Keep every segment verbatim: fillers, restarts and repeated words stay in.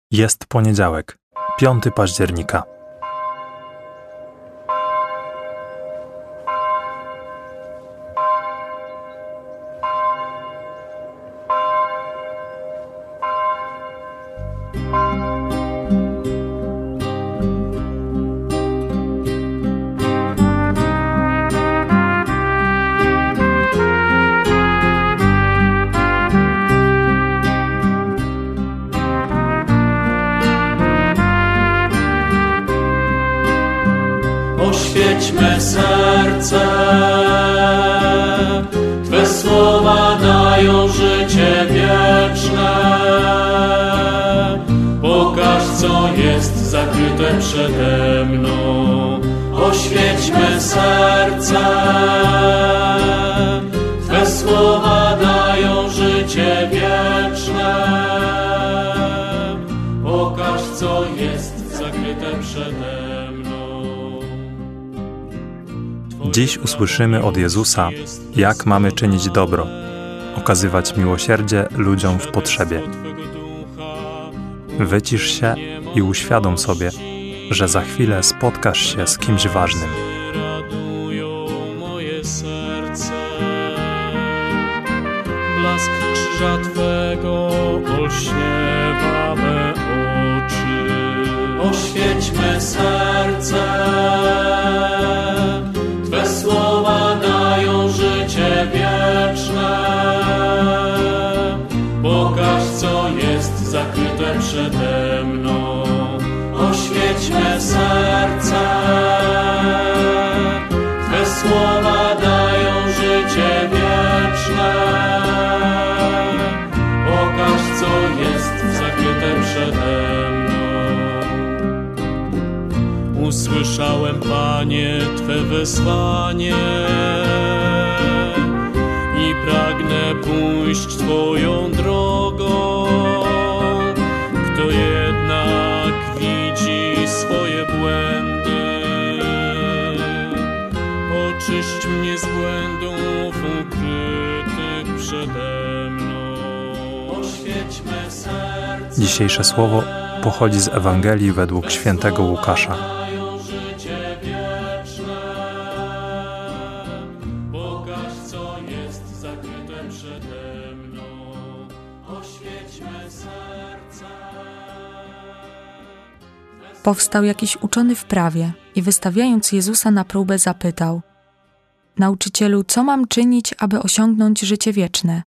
Jest poniedziałek, piątego października. Oświećmy serce, Twe słowa dają życie wieczne. Pokaż, co jest zakryte przede mną. Oświećmy serce, Twe słowa dają życie wieczne. Pokaż, co jest zakryte przede mną. Dziś usłyszymy od Jezusa, jak mamy czynić dobro, okazywać miłosierdzie ludziom w potrzebie. Wycisz się i uświadom sobie, że za chwilę spotkasz się z kimś ważnym. Blask krzyża Twego olśniewa me oczy. Oświećmy serce, Twe słowa dają życie wieczne. Pokaż, co jest zakryte przede mną. Oświećmy serce, Twe słowa dają życie wieczne. Pokaż, co jest zakryte przede mną. Usłyszałem, Panie, Twe wezwanie i pragnę pójść Twoją drogą. Kto jednak widzi swoje błędy, oczyść mnie z błędów ukrytych przede mną. Oświećmy serce. Dzisiejsze słowo pochodzi z Ewangelii według świętego Łukasza. Powstał jakiś uczony w prawie i wystawiając Jezusa na próbę zapytał: Nauczycielu, co mam czynić, aby osiągnąć życie wieczne?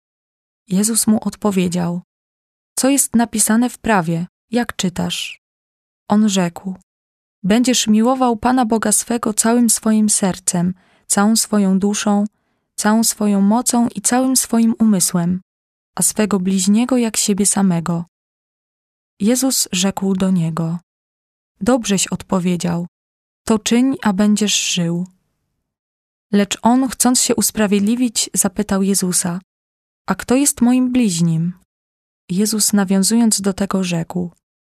Jezus mu odpowiedział: Co jest napisane w prawie, jak czytasz? On rzekł: Będziesz miłował Pana Boga swego całym swoim sercem, całą swoją duszą, całą swoją mocą i całym swoim umysłem, a swego bliźniego jak siebie samego. Jezus rzekł do niego: Dobrześ odpowiedział, to czyń, a będziesz żył. Lecz on, chcąc się usprawiedliwić, zapytał Jezusa: A kto jest moim bliźnim? Jezus, nawiązując do tego, rzekł: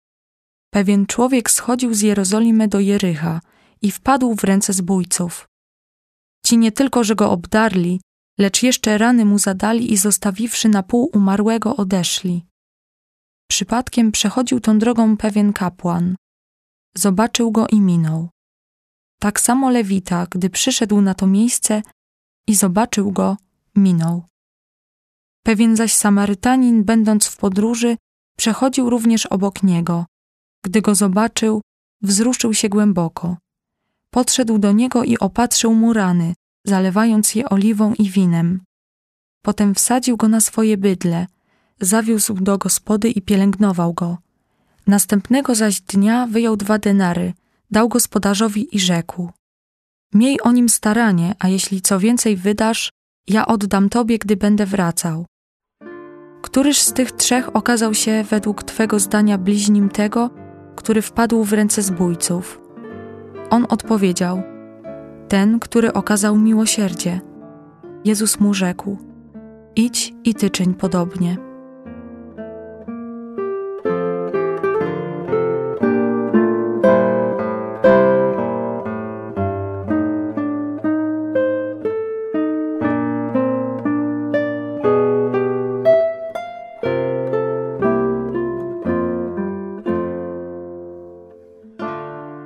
Pewien człowiek schodził z Jerozolimy do Jericha i wpadł w ręce zbójców. Ci nie tylko, że go obdarli, lecz jeszcze rany mu zadali i zostawiwszy na pół umarłego, odeszli. Przypadkiem przechodził tą drogą pewien kapłan. Zobaczył go i minął. Tak samo Lewita, gdy przyszedł na to miejsce i zobaczył go, minął. Pewien zaś Samarytanin, będąc w podróży, przechodził również obok niego. Gdy go zobaczył, wzruszył się głęboko. Podszedł do niego i opatrzył mu rany, zalewając je oliwą i winem. Potem wsadził go na swoje bydlę, zawiózł do gospody i pielęgnował go. Następnego zaś dnia wyjął dwa denary, dał gospodarzowi i rzekł: Miej o nim staranie, a jeśli co więcej wydasz, ja oddam tobie, gdy będę wracał. Któryż z tych trzech okazał się według twego zdania bliźnim tego, który wpadł w ręce zbójców? On odpowiedział: Ten, który okazał miłosierdzie. Jezus mu rzekł: Idź i ty czyń podobnie.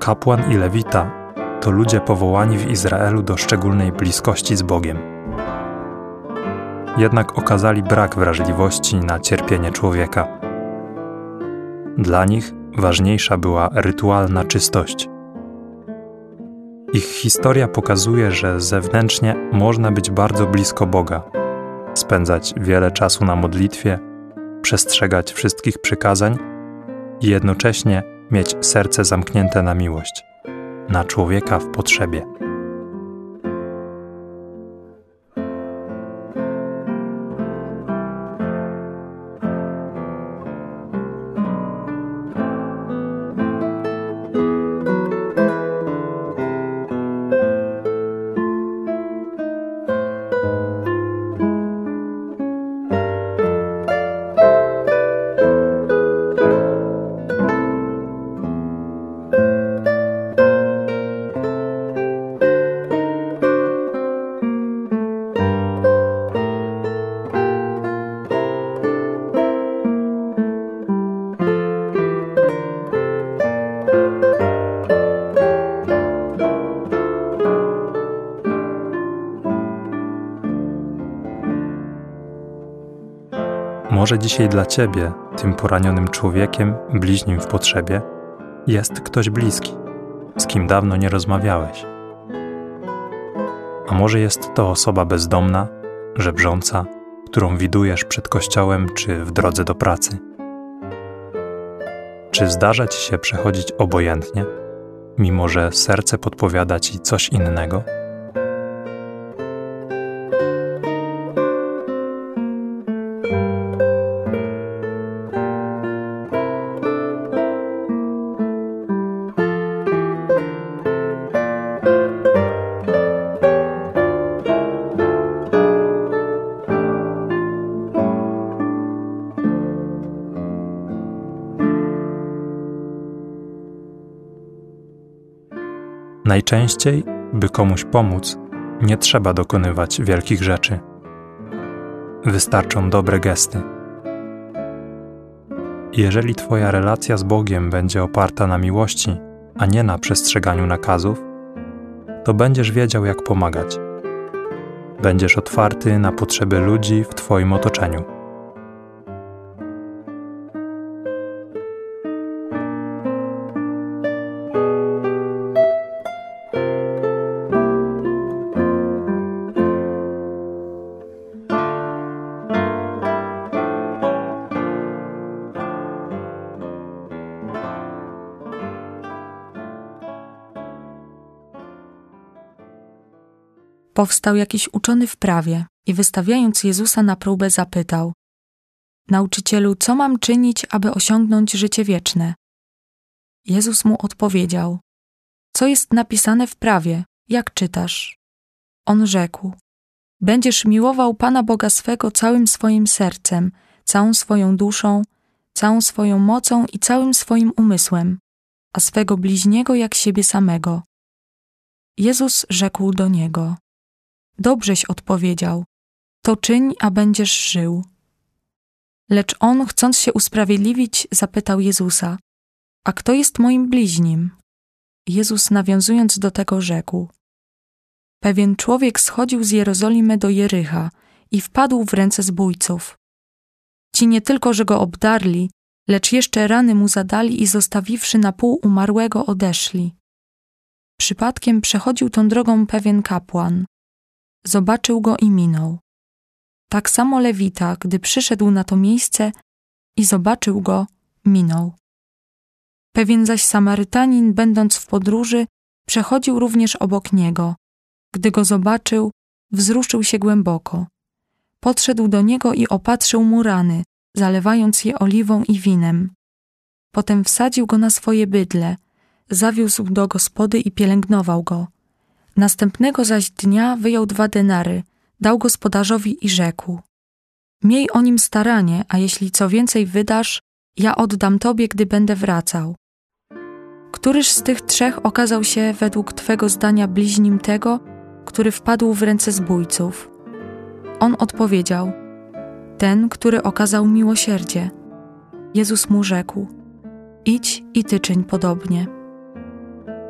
Kapłan i lewita to ludzie powołani w Izraelu do szczególnej bliskości z Bogiem. Jednak okazali brak wrażliwości na cierpienie człowieka. Dla nich ważniejsza była rytualna czystość. Ich historia pokazuje, że zewnętrznie można być bardzo blisko Boga, spędzać wiele czasu na modlitwie, przestrzegać wszystkich przykazań i jednocześnie mieć serce zamknięte na miłość, na człowieka w potrzebie. Może dzisiaj dla Ciebie, tym poranionym człowiekiem, bliźnim w potrzebie, jest ktoś bliski, z kim dawno nie rozmawiałeś. A może jest to osoba bezdomna, żebrząca, którą widujesz przed kościołem czy w drodze do pracy. Czy zdarza Ci się przechodzić obojętnie, mimo że serce podpowiada Ci coś innego? Najczęściej, by komuś pomóc, nie trzeba dokonywać wielkich rzeczy. Wystarczą dobre gesty. Jeżeli Twoja relacja z Bogiem będzie oparta na miłości, a nie na przestrzeganiu nakazów, to będziesz wiedział, jak pomagać. Będziesz otwarty na potrzeby ludzi w Twoim otoczeniu. Powstał jakiś uczony w prawie i wystawiając Jezusa na próbę zapytał: Nauczycielu, co mam czynić, aby osiągnąć życie wieczne? Jezus mu odpowiedział: Co jest napisane w prawie, jak czytasz? On rzekł: Będziesz miłował Pana Boga swego całym swoim sercem, całą swoją duszą, całą swoją mocą i całym swoim umysłem, a swego bliźniego jak siebie samego. Jezus rzekł do niego: Dobrześ odpowiedział, to czyń, a będziesz żył. Lecz on, chcąc się usprawiedliwić, zapytał Jezusa: A kto jest moim bliźnim? Jezus, nawiązując do tego, rzekł: Pewien człowiek schodził z Jerozolimy do Jericha i wpadł w ręce zbójców. Ci nie tylko, że go obdarli, lecz jeszcze rany mu zadali i zostawiwszy na pół umarłego, odeszli. Przypadkiem przechodził tą drogą pewien kapłan. Zobaczył go i minął. Tak samo lewita, gdy przyszedł na to miejsce i zobaczył go, minął. Pewien zaś Samarytanin, będąc w podróży, przechodził również obok niego. Gdy go zobaczył, wzruszył się głęboko. Podszedł do niego i opatrzył mu rany, zalewając je oliwą i winem. Potem wsadził go na swoje bydlę, zawiózł do gospody i pielęgnował go. Następnego zaś dnia wyjął dwa denary, dał gospodarzowi i rzekł: Miej o nim staranie, a jeśli co więcej wydasz, ja oddam tobie, gdy będę wracał. Któryż z tych trzech okazał się według twego zdania bliźnim tego, który wpadł w ręce zbójców? On odpowiedział: Ten, który okazał miłosierdzie. Jezus mu rzekł: Idź i ty czyń podobnie.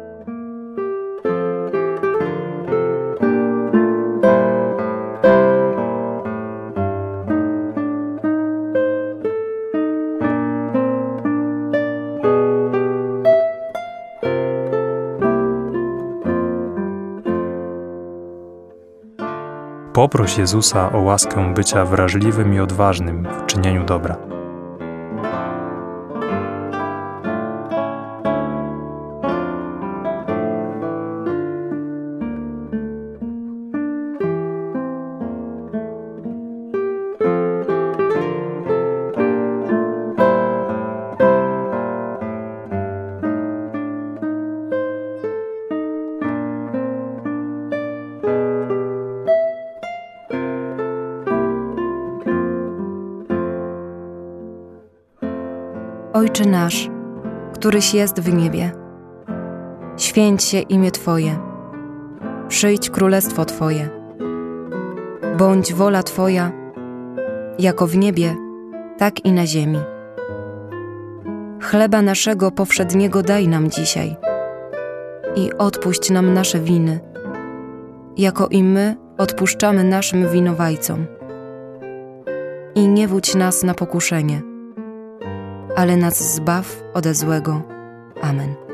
Poproś Jezusa o łaskę bycia wrażliwym i odważnym w czynieniu dobra. Ojcze nasz, któryś jest w niebie, święć się imię Twoje, przyjdź królestwo Twoje, bądź wola Twoja, jako w niebie, tak i na ziemi. Chleba naszego powszedniego daj nam dzisiaj i odpuść nam nasze winy, jako i my odpuszczamy naszym winowajcom. I nie wódź nas na pokuszenie, ale nas zbaw ode złego. Amen.